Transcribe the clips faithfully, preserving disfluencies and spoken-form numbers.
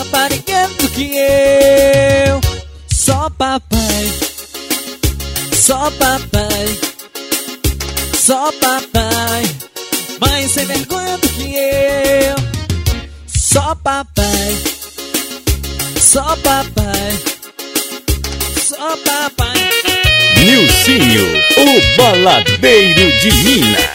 rapariguento que eu. Só papai, só papai, só papai, mais sem vergonha do que eu. Só papai, só papai, só papai. Nilcinho, o baladeiro de Minas.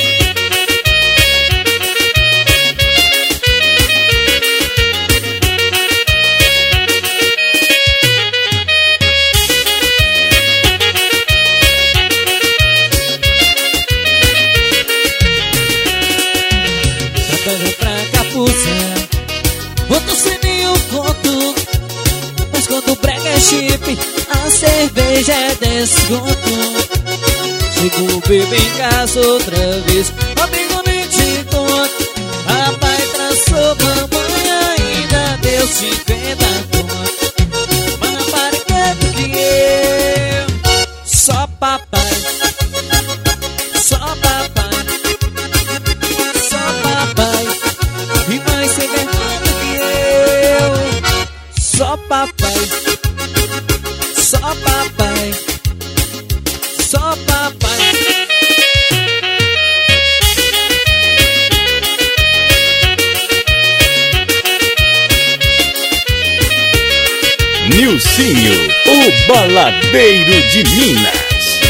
Trabalho pra capuça, bota o sininho, conto. Mas quando o brega é chip, a cerveja é desconto. Chego o bebê em casa outra vez, amigo nem te conto. Papai traçou, mamãe ainda deu cinquenta conto. Mas rapariguento que eu. Só papai, só papai, só papai, e mais sem vergonha do que eu. Só papai, só papai, só papai. Nilcinho, o baladeiro de Minas.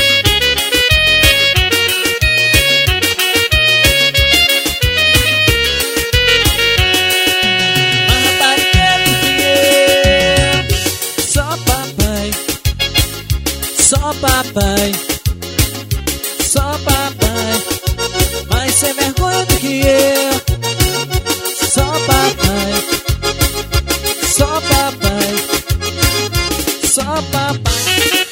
Mas rapariguento que eu. Só papai, só papai, só papai, mas sem vergonha do que eu. Só papai, só papai, só papai.